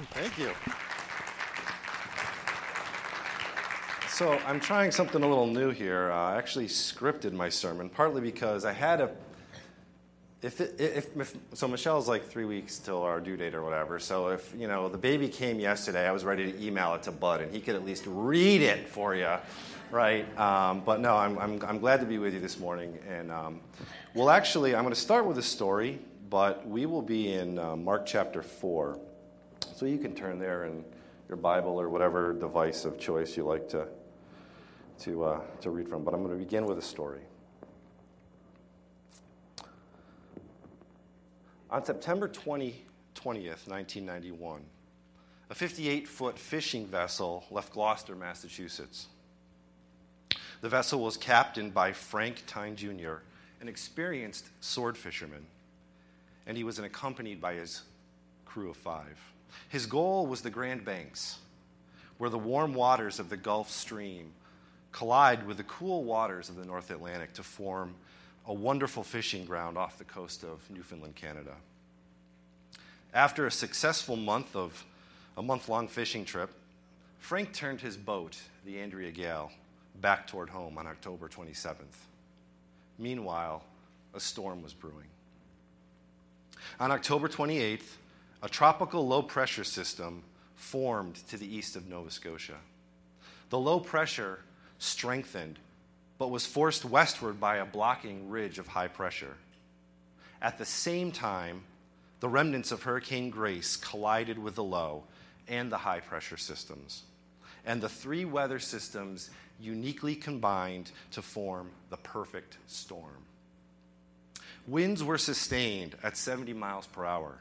Thank you. So I'm trying something a little new here. I actually scripted my sermon, partly because I had so Michelle's like 3 weeks till our due date or whatever. So if the baby came yesterday, I was ready to email it to Bud, and he could at least read it for you, right? But no, I'm glad to be with you this morning, and I'm going to start with a story, but we will be in Mark chapter 4. So you can turn there in your Bible or whatever device of choice you like to read from. But I'm going to begin with a story. On September 20th, 1991, a 58-foot fishing vessel left Gloucester, Massachusetts. The vessel was captained by Frank Tyne Jr., an experienced sword fisherman, and he was accompanied by his crew of 5. His goal was the Grand Banks, where the warm waters of the Gulf Stream collide with the cool waters of the North Atlantic to form a wonderful fishing ground off the coast of Newfoundland, Canada. After a successful month-long fishing trip, Frank turned his boat, the Andrea Gale, back toward home on October 27th. Meanwhile, a storm was brewing. On October 28th, a tropical low-pressure system formed to the east of Nova Scotia. The low pressure strengthened, but was forced westward by a blocking ridge of high pressure. At the same time, the remnants of Hurricane Grace collided with the low and the high-pressure systems, and the 3 weather systems uniquely combined to form the perfect storm. Winds were sustained at 70 miles per hour,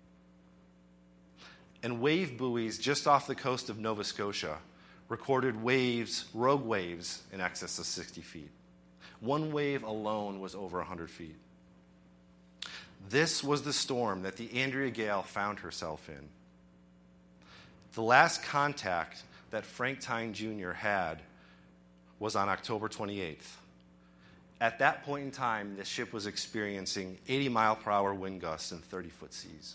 and wave buoys just off the coast of Nova Scotia recorded rogue waves in excess of 60 feet. One wave alone was over 100 feet. This was the storm that the Andrea Gale found herself in. The last contact that Frank Tyne Jr. had was on October 28th. At that point in time, the ship was experiencing 80-mile-per-hour wind gusts and 30-foot seas.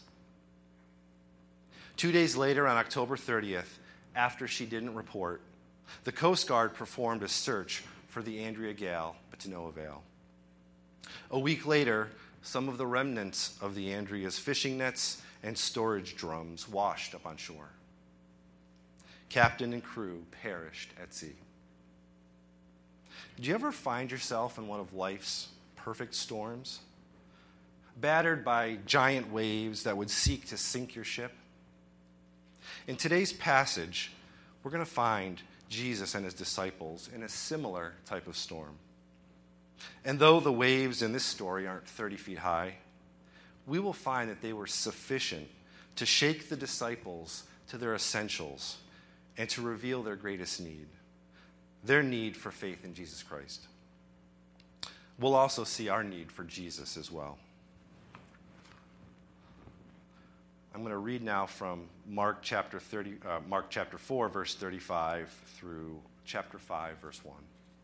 2 days later, on October 30th, after she didn't report, the Coast Guard performed a search for the Andrea Gale, but to no avail. A week later, some of the remnants of the Andrea's fishing nets and storage drums washed up on shore. Captain and crew perished at sea. Do you ever find yourself in one of life's perfect storms? Battered by giant waves that would seek to sink your ship? In today's passage, we're going to find Jesus and his disciples in a similar type of storm. And though the waves in this story aren't 30 feet high, we will find that they were sufficient to shake the disciples to their essentials and to reveal their greatest need, their need for faith in Jesus Christ. We'll also see our need for Jesus as well. I'm going to read now from Mark chapter 4, verse 35 through chapter 5, verse 1.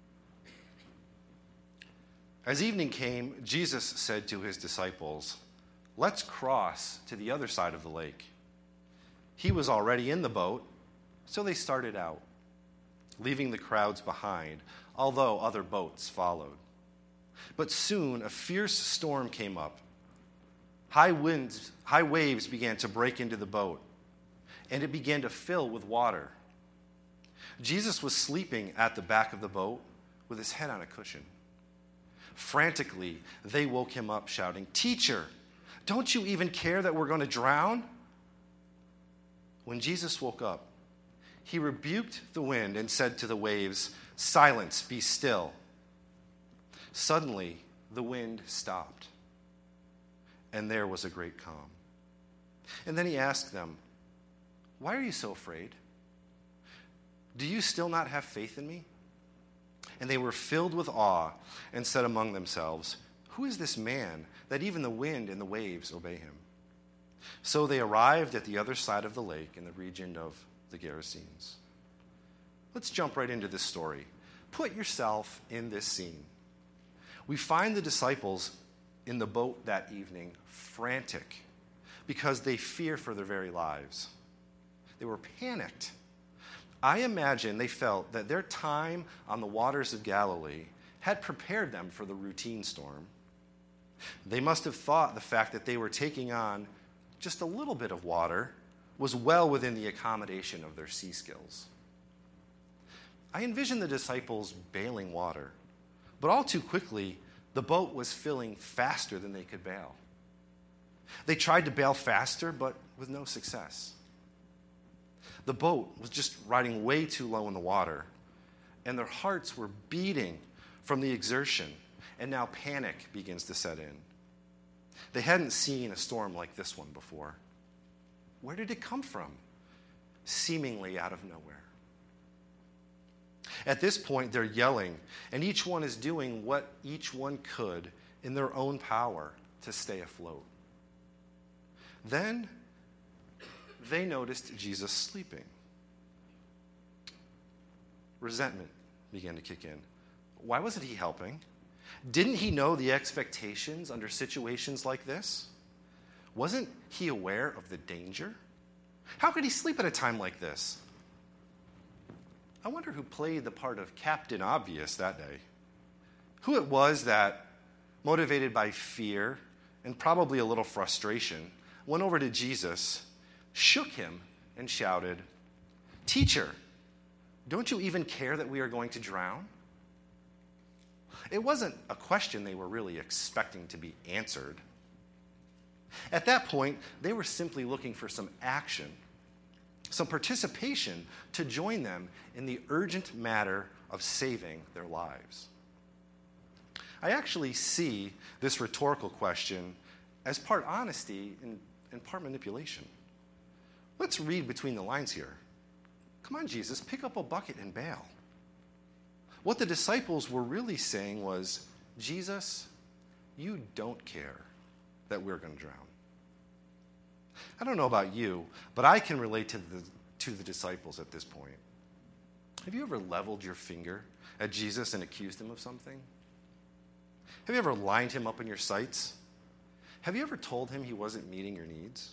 As evening came, Jesus said to his disciples, "Let's cross to the other side of the lake." He was already in the boat, so they started out, leaving the crowds behind, although other boats followed. But soon a fierce storm came up. High waves began to break into the boat, and it began to fill with water. Jesus was sleeping at the back of the boat with his head on a cushion. Frantically, they woke him up, shouting, "Teacher, don't you even care that we're going to drown?" When Jesus woke up, he rebuked the wind and said to the waves, "Silence, be still." Suddenly, the wind stopped, and there was a great calm. And then he asked them, "Why are you so afraid? Do you still not have faith in me?" And they were filled with awe and said among themselves, "Who is this man that even the wind and the waves obey him?" So they arrived at the other side of the lake in the region of the Gerasenes. Let's jump right into this story. Put yourself in this scene. We find the disciples in the boat that evening frantic because they fear for their very lives. They were panicked. I imagine they felt that their time on the waters of Galilee had prepared them for the routine storm. They must have thought the fact that they were taking on just a little bit of water was well within the accommodation of their sea skills. I envision the disciples bailing water, but all too quickly, the boat was filling faster than they could bail. They tried to bail faster, but with no success. The boat was just riding way too low in the water, and their hearts were beating from the exertion, and now panic begins to set in. They hadn't seen a storm like this one before. Where did it come from? Seemingly out of nowhere. At this point, they're yelling, and each one is doing what each one could in their own power to stay afloat. Then they noticed Jesus sleeping. Resentment began to kick in. Why wasn't he helping? Didn't he know the expectations under situations like this? Wasn't he aware of the danger? How could he sleep at a time like this? I wonder who played the part of Captain Obvious that day. Who it was that, motivated by fear and probably a little frustration, went over to Jesus, shook him, and shouted, "Teacher, don't you even care that we are going to drown?" It wasn't a question they were really expecting to be answered. At that point, they were simply looking for some action, some participation to join them in the urgent matter of saving their lives. I actually see this rhetorical question as part honesty and part manipulation. Let's read between the lines here. Come on, Jesus, pick up a bucket and bail. What the disciples were really saying was, Jesus, you don't care that we're going to drown. I don't know about you, but I can relate to the disciples at this point. Have you ever leveled your finger at Jesus and accused him of something? Have you ever lined him up in your sights? Have you ever told him he wasn't meeting your needs?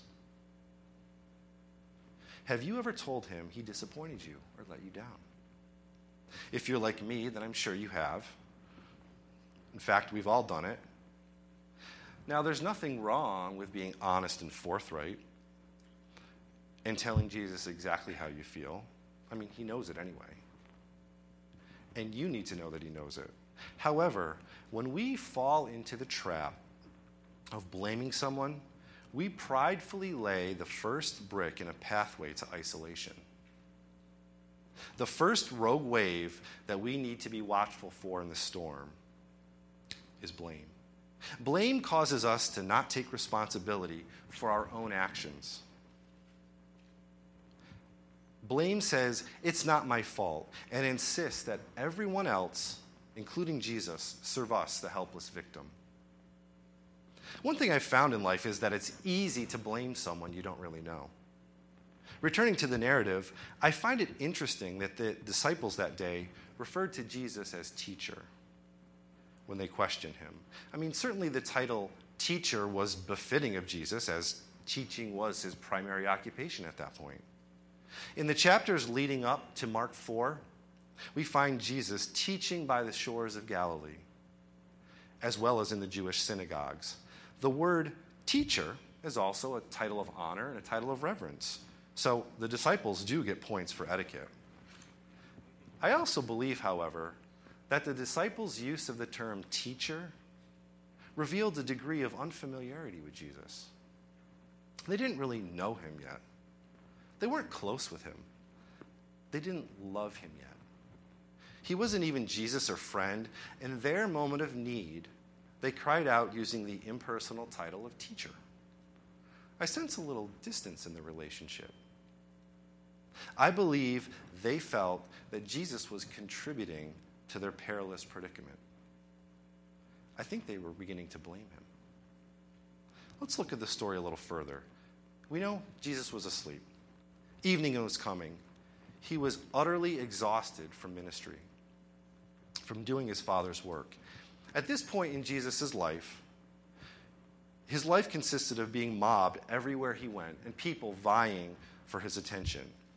Have you ever told him he disappointed you or let you down? If you're like me, then I'm sure you have. In fact, we've all done it. Now, there's nothing wrong with being honest and forthright and telling Jesus exactly how you feel. I mean, he knows it anyway. And you need to know that he knows it. However, when we fall into the trap of blaming someone, we pridefully lay the first brick in a pathway to isolation. The first rogue wave that we need to be watchful for in the storm is blame. Blame causes us to not take responsibility for our own actions. Blame says, it's not my fault, and insists that everyone else, including Jesus, serve us, the helpless victim. One thing I've found in life is that it's easy to blame someone you don't really know. Returning to the narrative, I find it interesting that the disciples that day referred to Jesus as teacher when they questioned him. I mean, certainly the title teacher was befitting of Jesus, as teaching was his primary occupation at that point. In the chapters leading up to Mark 4, we find Jesus teaching by the shores of Galilee, as well as in the Jewish synagogues. The word teacher is also a title of honor and a title of reverence. So the disciples do get points for etiquette. I also believe, however, that the disciples' use of the term teacher revealed a degree of unfamiliarity with Jesus. They didn't really know him yet. They weren't close with him. They didn't love him yet. He wasn't even Jesus or friend. In their moment of need, they cried out using the impersonal title of teacher. I sense a little distance in the relationship. I believe they felt that Jesus was contributing to their perilous predicament. I think they were beginning to blame him. Let's look at the story a little further. We know Jesus was asleep. Evening was coming. He was utterly exhausted from ministry, from doing his Father's work. At this point in Jesus' life, his life consisted of being mobbed everywhere he went and people vying for his attention.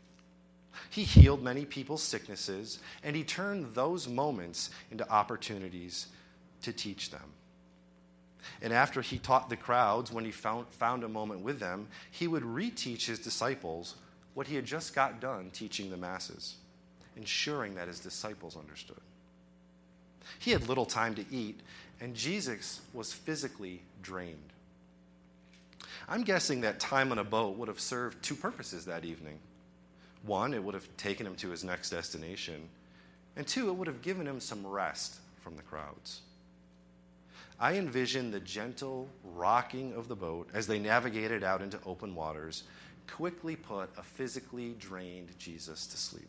He healed many people's sicknesses, and he turned those moments into opportunities to teach them. And after he taught the crowds, when he found a moment with them, he would reteach his disciples what he had just got done teaching the masses, ensuring that his disciples understood. He had little time to eat, and Jesus was physically drained. I'm guessing that time on a boat would have served two purposes that evening. One, it would have taken him to his next destination. And two, it would have given him some rest from the crowds. I envision the gentle rocking of the boat as they navigated out into open waters quickly put a physically drained Jesus to sleep.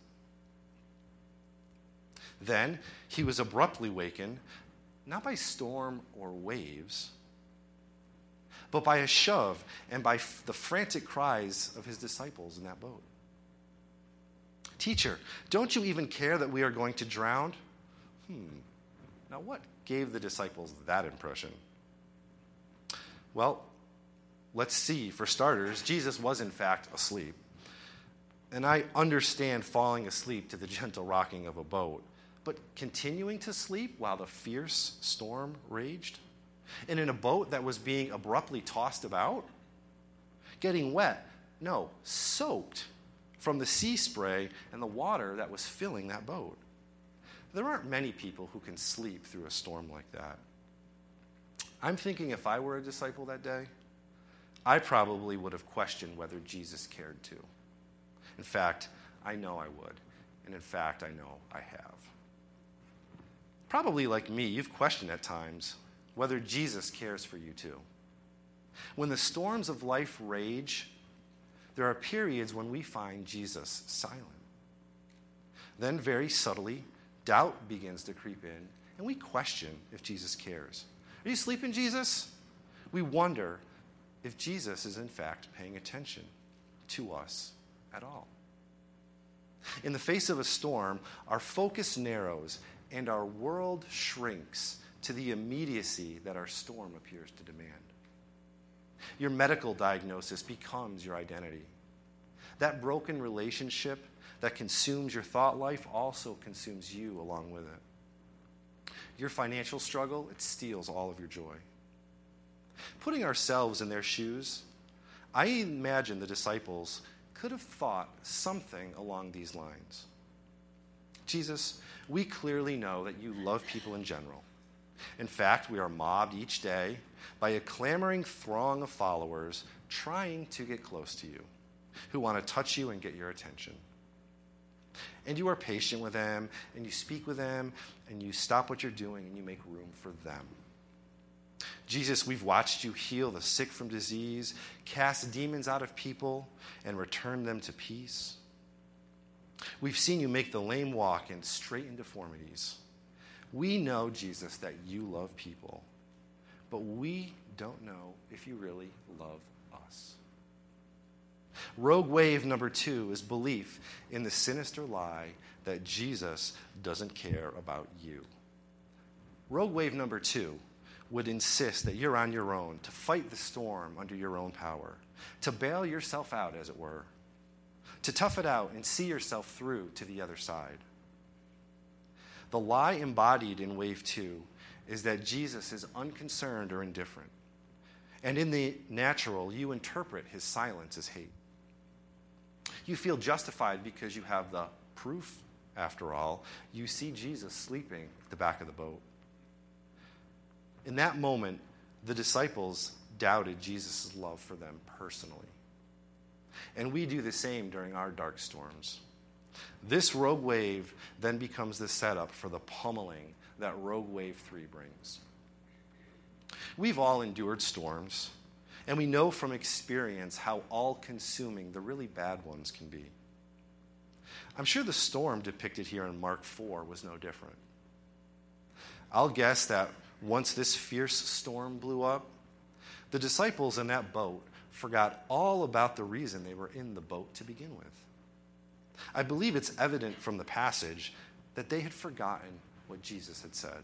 Then he was abruptly wakened, not by storm or waves, but by a shove and by the frantic cries of his disciples in that boat. "Teacher, don't you even care that we are going to drown?" Now what gave the disciples that impression? Well, let's see. For starters, Jesus was in fact asleep. And I understand falling asleep to the gentle rocking of a boat, but continuing to sleep while the fierce storm raged? And in a boat that was being abruptly tossed about? Getting wet? No, soaked from the sea spray and the water that was filling that boat. There aren't many people who can sleep through a storm like that. I'm thinking if I were a disciple that day, I probably would have questioned whether Jesus cared too. In fact, I know I would. And in fact, I know I have. Probably like me, you've questioned at times whether Jesus cares for you too. When the storms of life rage, there are periods when we find Jesus silent. Then, very subtly, doubt begins to creep in, and we question if Jesus cares. Are you sleeping, Jesus? We wonder if Jesus is in fact paying attention to us at all. In the face of a storm, our focus narrows and our world shrinks to the immediacy that our storm appears to demand. Your medical diagnosis becomes your identity. That broken relationship that consumes your thought life also consumes you along with it. Your financial struggle, it steals all of your joy. Putting ourselves in their shoes, I imagine the disciples could have thought something along these lines. Jesus, we clearly know that you love people in general. In fact, we are mobbed each day by a clamoring throng of followers trying to get close to you, who want to touch you and get your attention. And you are patient with them, and you speak with them, and you stop what you're doing, and you make room for them. Jesus, we've watched you heal the sick from disease, cast demons out of people, and return them to peace. We've seen you make the lame walk and straighten deformities. We know, Jesus, that you love people, but we don't know if you really love us. Rogue wave number 2 is belief in the sinister lie that Jesus doesn't care about you. Rogue wave number 2 would insist that you're on your own to fight the storm under your own power, to bail yourself out, as it were, to tough it out and see yourself through to the other side. The lie embodied in wave 2 is that Jesus is unconcerned or indifferent. And in the natural, you interpret his silence as hate. You feel justified because you have the proof, after all. You see Jesus sleeping at the back of the boat. In that moment, the disciples doubted Jesus' love for them personally. And we do the same during our dark storms. This rogue wave then becomes the setup for the pummeling that rogue wave 3 brings. We've all endured storms, and we know from experience how all-consuming the really bad ones can be. I'm sure the storm depicted here in Mark 4 was no different. I'll guess that once this fierce storm blew up, the disciples in that boat forgot all about the reason they were in the boat to begin with. I believe it's evident from the passage that they had forgotten what Jesus had said.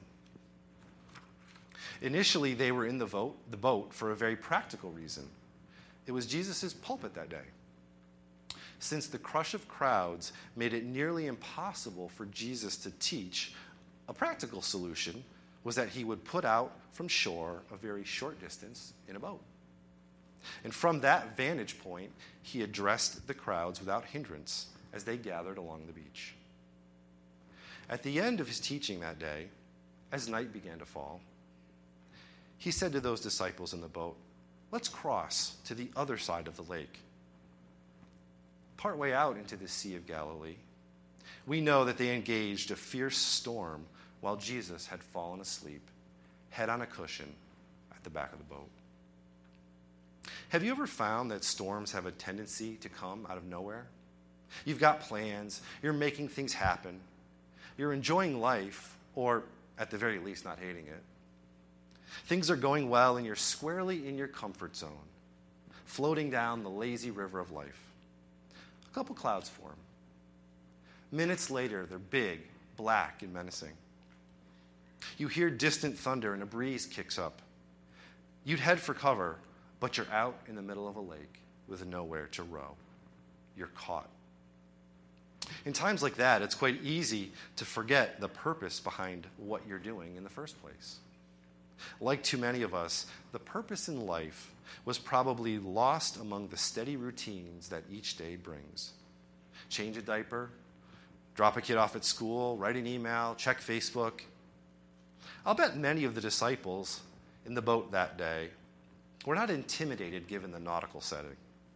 Initially, they were in the boat for a very practical reason. It was Jesus' pulpit that day. since the crush of crowds made it nearly impossible for Jesus to teach, a practical solution was that he would put out from shore a very short distance in a boat. And from that vantage point, he addressed the crowds without hindrance as they gathered along the beach. At the end of his teaching that day, as night began to fall, he said to those disciples in the boat, "Let's cross to the other side of the lake." Partway out into the Sea of Galilee, we know that they engaged a fierce storm while Jesus had fallen asleep, head on a cushion at the back of the boat. Have you ever found that storms have a tendency to come out of nowhere? You've got plans, you're making things happen, you're enjoying life, or at the very least not hating it. Things are going well and you're squarely in your comfort zone, floating down the lazy river of life. A couple clouds form. Minutes later, they're big, black, and menacing. You hear distant thunder and a breeze kicks up. You'd head for cover, but you're out in the middle of a lake with nowhere to row. You're caught. In times like that, it's quite easy to forget the purpose behind what you're doing in the first place. Like too many of us, the purpose in life was probably lost among the steady routines that each day brings. Change a diaper, drop a kid off at school, write an email, check Facebook. I'll bet many of the disciples in the boat that day were not intimidated given the nautical setting.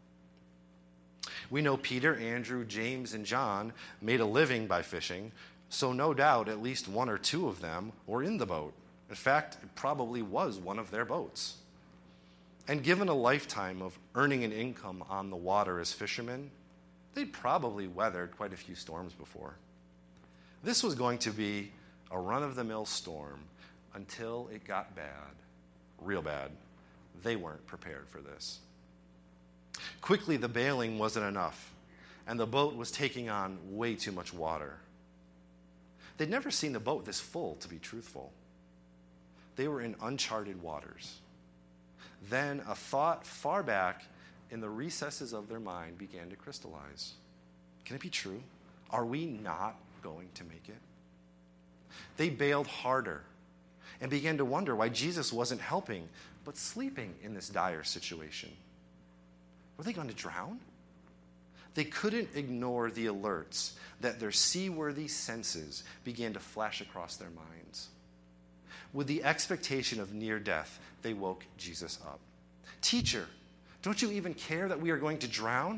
We know Peter, Andrew, James, and John made a living by fishing, so no doubt at least one or two of them were in the boat. In fact, it probably was one of their boats. And given a lifetime of earning an income on the water as fishermen, they'd probably weathered quite a few storms before. This was going to be a run-of-the-mill storm until it got bad, real bad. They weren't prepared for this. Quickly, the bailing wasn't enough, and the boat was taking on way too much water. They'd never seen the boat this full, to be truthful. They were in uncharted waters. Then a thought far back in the recesses of their mind began to crystallize. Can it be true? Are we not going to make it? They bailed harder and began to wonder why Jesus wasn't helping, but sleeping in this dire situation. Were they going to drown? They couldn't ignore the alerts that their seaworthy senses began to flash across their minds. With the expectation of near death, they woke Jesus up. "Teacher, don't you even care that we are going to drown?"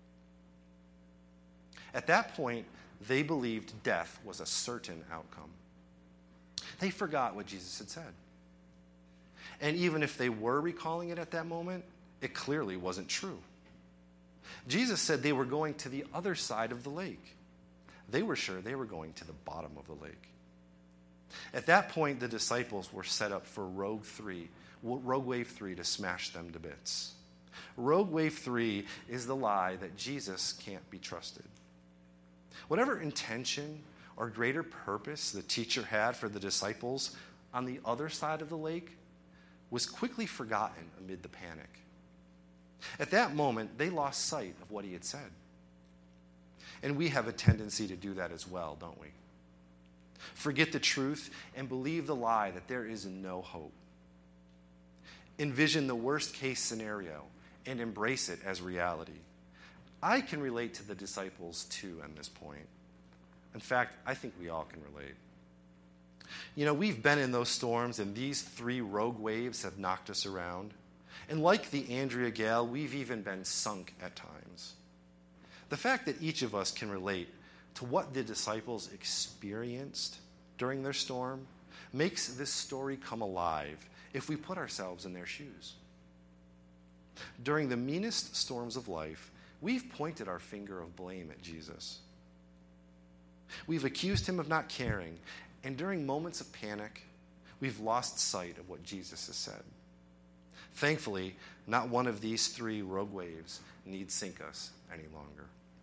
At that point, they believed death was a certain outcome. They forgot what Jesus had said. And even if they were recalling it at that moment, it clearly wasn't true. Jesus said they were going to the other side of the lake. They were sure they were going to the bottom of the lake. At that point, the disciples were set up for Rogue Wave 3 to smash them to bits. Rogue Wave 3 is the lie that Jesus can't be trusted. Whatever intention or greater purpose the teacher had for the disciples on the other side of the lake was quickly forgotten amid the panic. At that moment, they lost sight of what he had said. And we have a tendency to do that as well, don't we? Forget the truth and believe the lie that there is no hope. Envision the worst case scenario and embrace it as reality. I can relate to the disciples too at this point. In fact, I think we all can relate. You know, we've been in those storms, and these 3 rogue waves have knocked us around. And like the Andrea Gale, we've even been sunk at times. The fact that each of us can relate to what the disciples experienced during their storm makes this story come alive if we put ourselves in their shoes. During the meanest storms of life, we've pointed our finger of blame at Jesus. We've accused him of not caring, and during moments of panic, we've lost sight of what Jesus has said. Thankfully, not one of these 3 rogue waves need sink us any longer.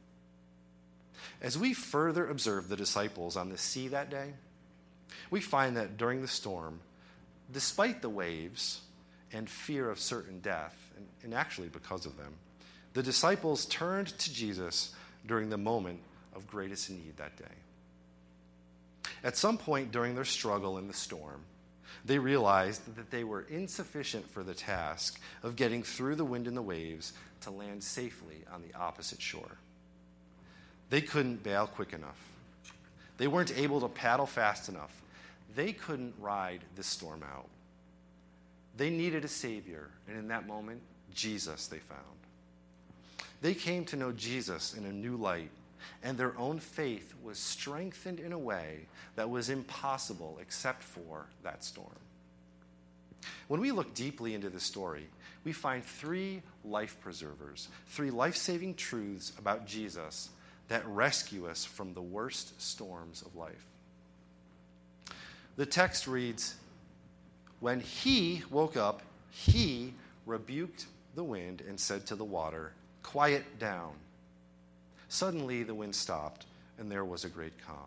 As we further observe the disciples on the sea that day, we find that during the storm, despite the waves and fear of certain death, and actually because of them, The disciples turned to Jesus during the moment of greatest need that day. At some point during their struggle in the storm, they realized that they were insufficient for the task of getting through the wind and the waves to land safely on the opposite shore. They couldn't bail quick enough. They weren't able to paddle fast enough. They couldn't ride this storm out. They needed a Savior, and in that moment, Jesus they found. They came to know Jesus in a new light, and their own faith was strengthened in a way that was impossible except for that storm. When we look deeply into this story, we find three life preservers, three life-saving truths about Jesus that rescue us from the worst storms of life. The text reads, "When he woke up, he rebuked the wind and said to the water, 'Quiet down.' Suddenly the wind stopped, and there was a great calm."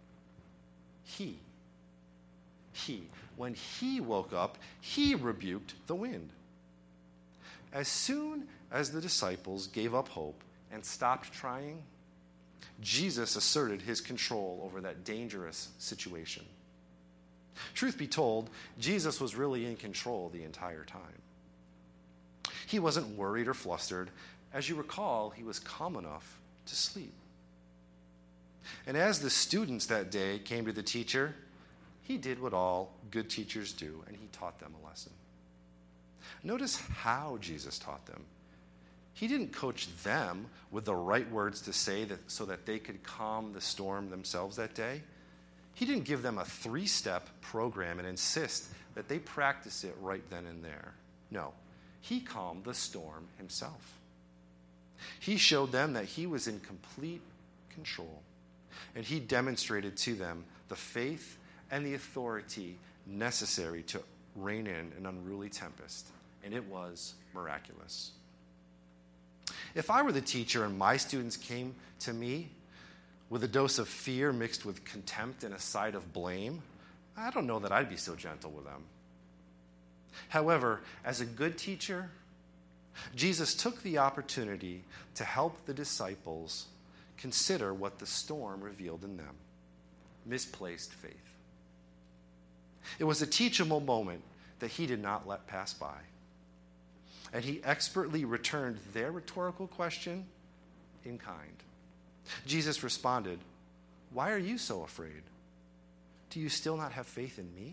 When he woke up, he rebuked the wind. As soon as the disciples gave up hope and stopped trying, Jesus asserted his control over that dangerous situation. Truth be told, Jesus was really in control the entire time. He wasn't worried or flustered. As you recall, he was calm enough to sleep. And as the students that day came to the teacher, he did what all good teachers do, and he taught them a lesson. Notice how Jesus taught them. He didn't coach them with the right words to say so that they could calm the storm themselves that day. He didn't give them a 3-step program and insist that they practice it right then and there. No, he calmed the storm himself. He showed them that he was in complete control, and he demonstrated to them the faith and the authority necessary to rein in an unruly tempest, and it was miraculous. If I were the teacher and my students came to me with a dose of fear mixed with contempt and a side of blame, I don't know that I'd be so gentle with them. However, as a good teacher, Jesus took the opportunity to help the disciples consider what the storm revealed in them: misplaced faith. It was a teachable moment that he did not let pass by. And he expertly returned their rhetorical question in kind. Jesus responded, "Why are you so afraid? Do you still not have faith in me?"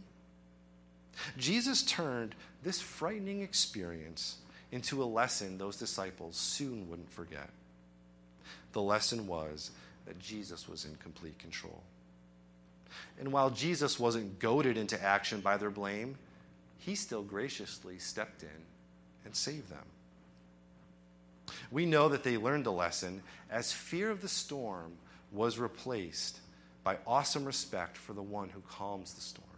Jesus turned this frightening experience into a lesson those disciples soon wouldn't forget. The lesson was that Jesus was in complete control. And while Jesus wasn't goaded into action by their blame, he still graciously stepped in and saved them. We know that they learned a lesson as fear of the storm was replaced by awesome respect for the one who calms the storm.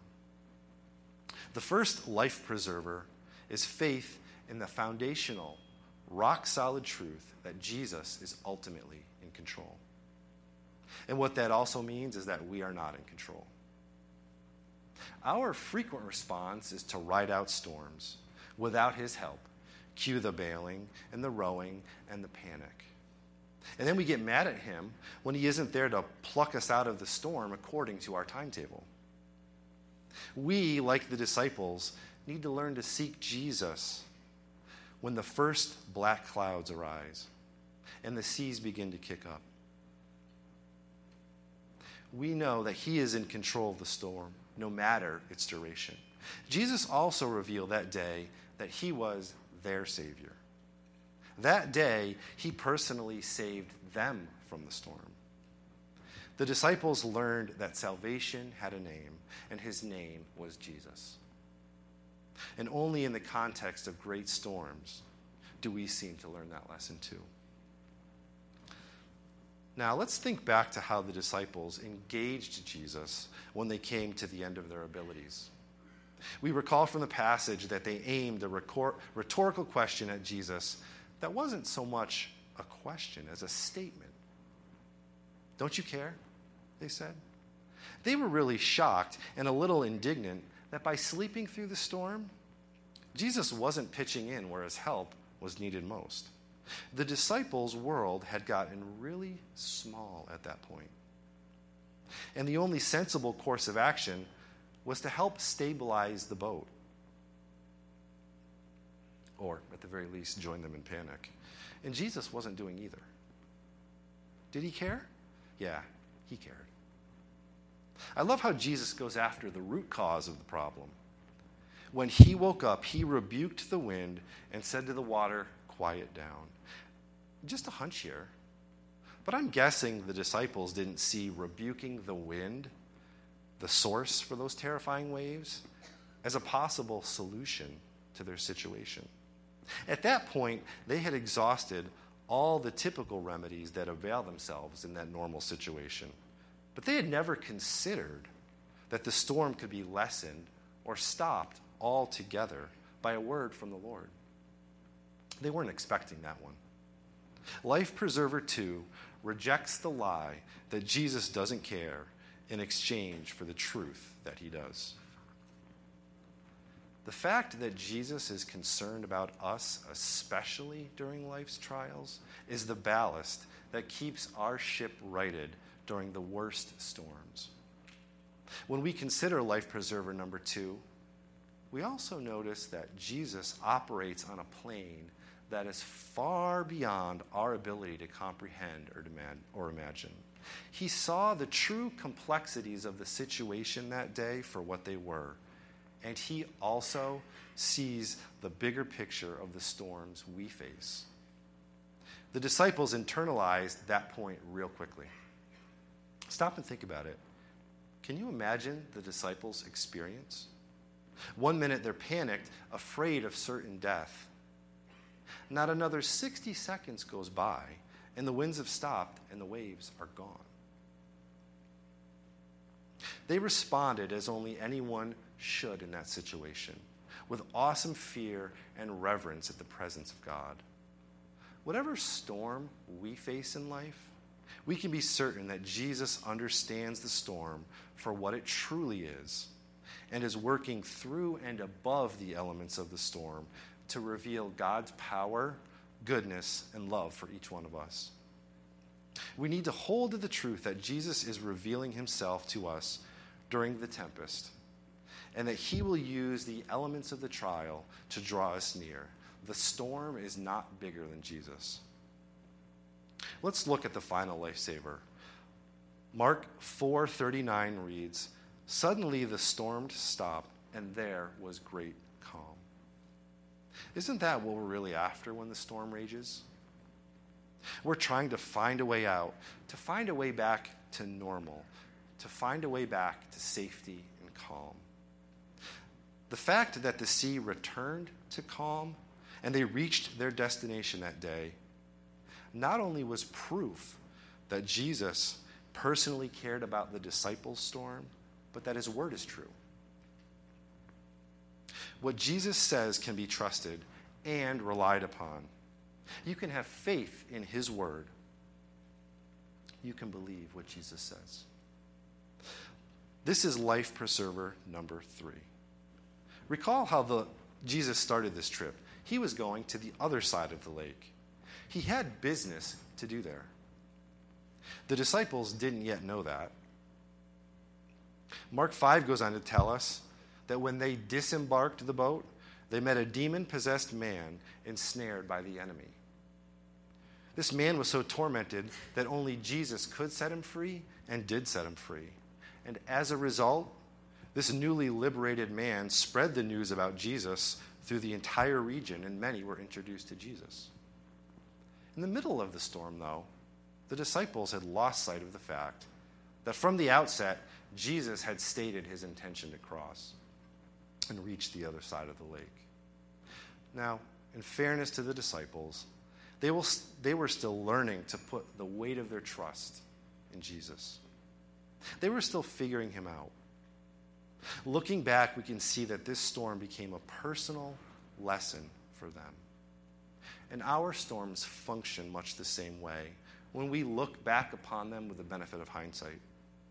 The first life preserver is faith in the foundational, rock-solid truth that Jesus is ultimately in control. And what that also means is that we are not in control. Our frequent response is to ride out storms without his help. Cue the bailing and the rowing and the panic. And then we get mad at him when he isn't there to pluck us out of the storm according to our timetable. We, like the disciples, need to learn to seek Jesus when the first black clouds arise and the seas begin to kick up. We know that he is in control of the storm, no matter its duration. Jesus also revealed that day that he was their Savior. That day, he personally saved them from the storm. The disciples learned that salvation had a name, and his name was Jesus. And only in the context of great storms do we seem to learn that lesson too. Now, let's think back to how the disciples engaged Jesus when they came to the end of their abilities. We recall from the passage that they aimed a rhetorical question at Jesus that wasn't so much a question as a statement. "Don't you care?" they said. They were really shocked and a little indignant that by sleeping through the storm, Jesus wasn't pitching in where his help was needed most. The disciples' world had gotten really small at that point. And the only sensible course of action was to help stabilize the boat. Or, at the very least, join them in panic. And Jesus wasn't doing either. Did he care? Yeah, he cared. I love how Jesus goes after the root cause of the problem. When he woke up, he rebuked the wind and said to the water, "Quiet down." Just a hunch here. But I'm guessing the disciples didn't see rebuking the wind, the source for those terrifying waves, as a possible solution to their situation. At that point, they had exhausted all the typical remedies that avail themselves in that normal situation. But they had never considered that the storm could be lessened or stopped altogether by a word from the Lord. They weren't expecting that one. Life Preserver 2 rejects the lie that Jesus doesn't care in exchange for the truth that he does. The fact that Jesus is concerned about us, especially during life's trials, is the ballast that keeps our ship righted during the worst storms. When we consider Life Preserver number 2, we also notice that Jesus operates on a plane that is far beyond our ability to comprehend or imagine. He saw the true complexities of the situation that day for what they were, and he also sees the bigger picture of the storms we face. The disciples internalized that point real quickly. Stop and think about it. Can you imagine the disciples' experience? One minute they're panicked, afraid of certain death. Not another 60 seconds goes by, and the winds have stopped and the waves are gone. They responded as only anyone should in that situation, with awesome fear and reverence at the presence of God. Whatever storm we face in life, we can be certain that Jesus understands the storm for what it truly is and is working through and above the elements of the storm to reveal God's power, goodness, and love for each one of us. We need to hold to the truth that Jesus is revealing himself to us during the tempest, and that he will use the elements of the trial to draw us near. The storm is not bigger than Jesus. Let's look at the final lifesaver. Mark 4:39 reads, "Suddenly the storm stopped, and there was great calm." Isn't that what we're really after when the storm rages? We're trying to find a way out, to find a way back to normal, to find a way back to safety and calm. The fact that the sea returned to calm and they reached their destination that day not only was proof that Jesus personally cared about the disciples' storm, but that his word is true. What Jesus says can be trusted and relied upon. You can have faith in his word. You can believe what Jesus says. This is Life Preserver number 3. Recall how Jesus started this trip. He was going to the other side of the lake. He had business to do there. The disciples didn't yet know that. Mark 5 goes on to tell us that when they disembarked the boat, they met a demon-possessed man ensnared by the enemy. This man was so tormented that only Jesus could set him free and did set him free. And as a result, this newly liberated man spread the news about Jesus through the entire region, and many were introduced to Jesus. In the middle of the storm, though, the disciples had lost sight of the fact that from the outset, Jesus had stated his intention to cross and reach the other side of the lake. Now, in fairness to the disciples, they were still learning to put the weight of their trust in Jesus. They were still figuring him out. Looking back, we can see that this storm became a personal lesson for them. And our storms function much the same way when we look back upon them with the benefit of hindsight.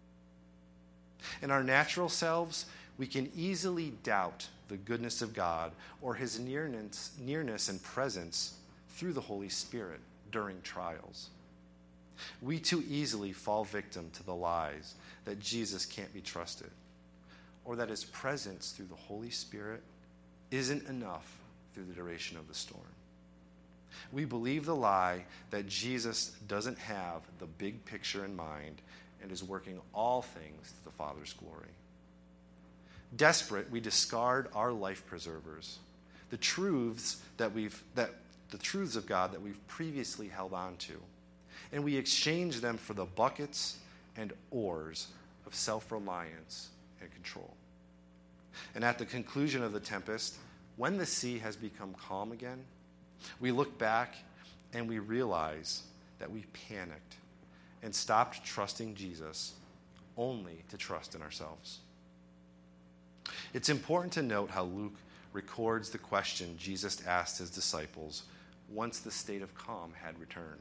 In our natural selves, we can easily doubt the goodness of God or his nearness and presence through the Holy Spirit during trials. We too easily fall victim to the lies that Jesus can't be trusted, or that his presence through the Holy Spirit isn't enough through the duration of the storm. We believe the lie that Jesus doesn't have the big picture in mind and is working all things to the Father's glory. Desperate, we discard our life preservers, the truths of God that we've previously held on to, and we exchange them for the buckets and oars of self-reliance and control. And at the conclusion of the tempest, when the sea has become calm again, we look back and we realize that we panicked and stopped trusting Jesus only to trust in ourselves. It's important to note how Luke records the question Jesus asked his disciples once the state of calm had returned.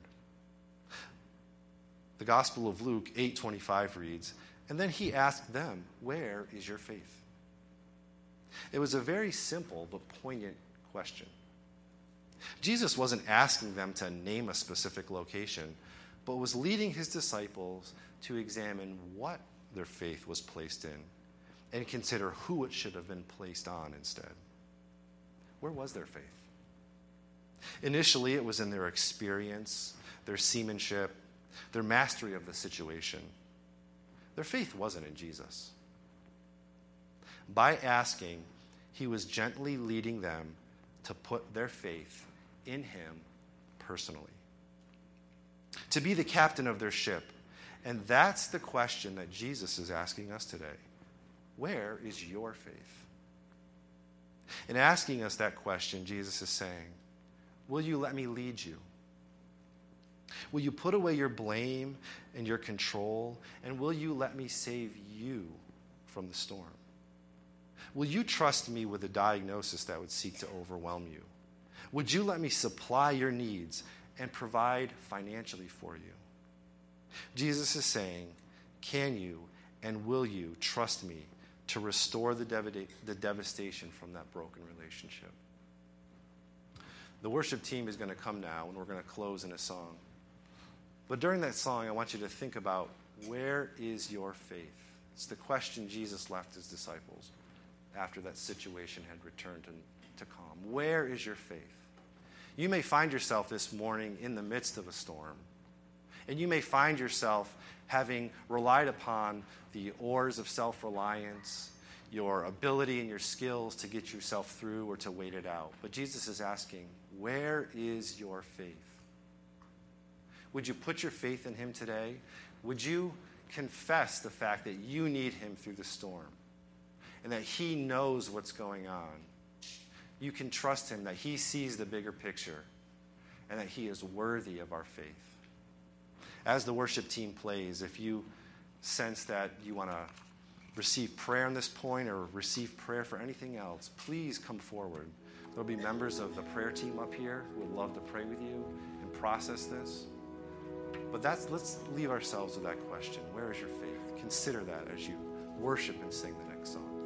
The Gospel of Luke 8:25 reads, "And then he asked them, 'Where is your faith?'" It was a very simple but poignant question. Jesus wasn't asking them to name a specific location, but was leading his disciples to examine what their faith was placed in and consider who it should have been placed on instead. Where was their faith? Initially, it was in their experience, their seamanship, their mastery of the situation. Their faith wasn't in Jesus. By asking, he was gently leading them to put their faith in him personally, to be the captain of their ship. And that's the question that Jesus is asking us today. Where is your faith? In asking us that question, Jesus is saying, will you let me lead you? Will you put away your blame and your control, and will you let me save you from the storm? Will you trust me with a diagnosis that would seek to overwhelm you? Would you let me supply your needs and provide financially for you? Jesus is saying, can you and will you trust me to restore the devastation from that broken relationship? The worship team is going to come now, and we're going to close in a song. But during that song, I want you to think about, where is your faith? It's the question Jesus left his disciples after that situation had returned to calm. Where is your faith? You may find yourself this morning in the midst of a storm, and you may find yourself having relied upon the oars of self-reliance, your ability and your skills to get yourself through or to wait it out. But Jesus is asking, where is your faith? Would you put your faith in him today? Would you confess the fact that you need him through the storm and that he knows what's going on? You can trust him that he sees the bigger picture and that he is worthy of our faith. As the worship team plays, if you sense that you want to receive prayer on this point or receive prayer for anything else, please come forward. There will be members of the prayer team up here who would love to pray with you and process this. But let's leave ourselves with that question. Where is your faith? Consider that as you worship and sing the next song.